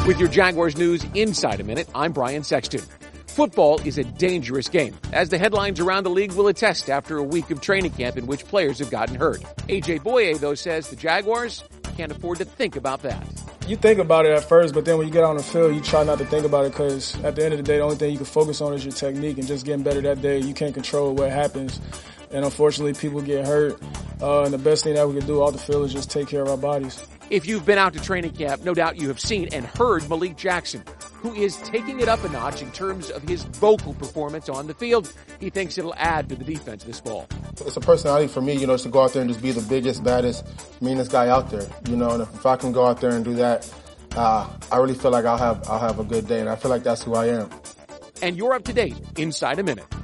With your Jaguars news inside a minute, I'm Brian Sexton. Football is a dangerous game, as the headlines around the league will attest after a week of training camp in which players have gotten hurt. A.J. Boye, though, says the Jaguars can't afford to think about that. You think about it at first, but then when you get on the field, you try not to think about it because at the end of the day, the only thing you can focus on is your technique and just getting better that day. You can't control what happens. And unfortunately, people get hurt. And the best thing that we can do off the field is just take care of our bodies. If you've been out to training camp, no doubt you have seen and heard Malik Jackson, who is taking it up a notch in terms of his vocal performance on the field. He thinks it'll add to the defense this fall. It's a personality for me, just to go out there and just be the biggest, baddest, meanest guy out there, and if I can go out there and do that, I really feel like I'll have a good day, and I feel like that's who I am. And you're up to date inside a minute.